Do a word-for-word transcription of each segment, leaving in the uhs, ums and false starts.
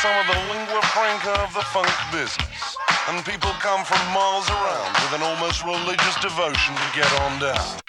some of the lingua franca of the funk business, and people come from miles around with an almost religious devotion to get on down.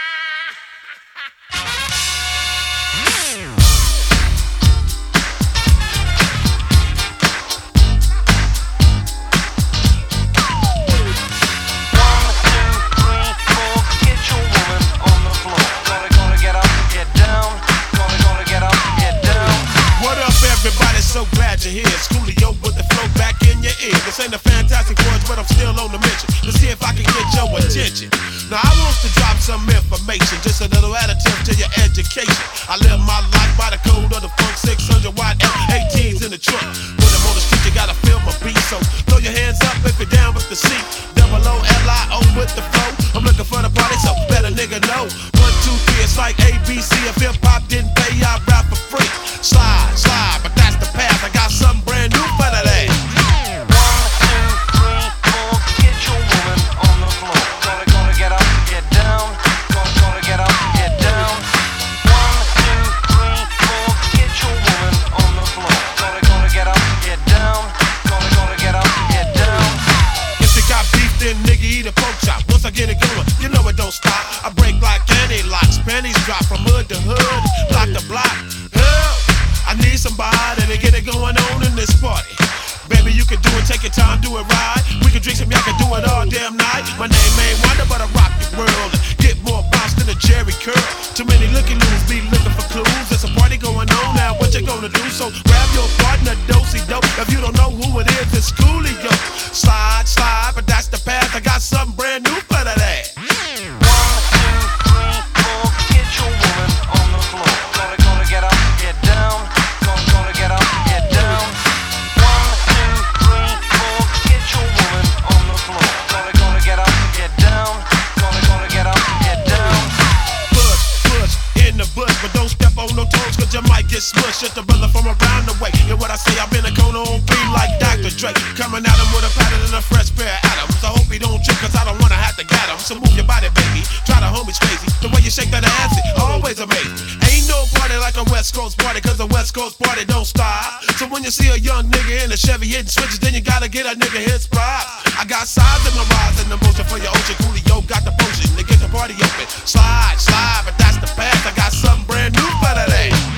So glad you're here, Schoolio with the flow back in your ear. This ain't a fantastic words, but I'm still on the mission to see if I can get your attention. Now I want to drop some information, just a little additive to your education. I live my life by the code of the funk, six hundred watt F eighteens in the trunk. When I'm on the street, you gotta feel my beat, so throw your hands up if you're down with the seat. Double O L I O with the flow. I'm looking for the party, so let a nigga know. One, two, three, it's like A B C. If hip hop didn't pay, I rap for free. Slide, slide, but that's the path. I got something brand new for today. One, two, three, four, get your woman on the floor. Gotta, gotta get up, get down. Gotta, gotta get up, get down. One, two, three, four, get your woman on the floor. Gotta, gotta get up, get down. Gotta, gotta get up, get down. If you got beef, then nigga eat a pork chop. Once I get it going, you know it don't stop. I break like candy locks, panties drop from hood to hood, block to block. Hell, I need somebody to get it going on in this party. Baby, you can do it, take your time, do it right. We can drink some, y'all can do it all damn night. My name ain't Wonder, but I rock the world. Get more bounce than a Jerry curl. Too many looking loos be looking for clues. There's a party going on now, what you gonna do? So grab your partner, do-si-do. If you don't know who it is, it's Coolio. Slide, slide, but that's the path. I got something brand new for that. You might get smushed at the brother from around the way. And what I say, I've been a cone on beat like Doctor Dre. Coming at him with a pattern and a fresh pair of atoms. I hope he don't trip, cause I don't wanna have to get him. So move your body, baby. Try the homies crazy. The way you shake that ass, it always amazing. Ain't no party like a West Coast party, cause a West Coast party don't stop. So when you see a young nigga in a Chevy hitting switches, then you gotta get a nigga his pride. I got sides in my rise and emotion for your ocean. Coolio got the potion to get the party open. Slide, slide, but that's the path. I got something brand new for today.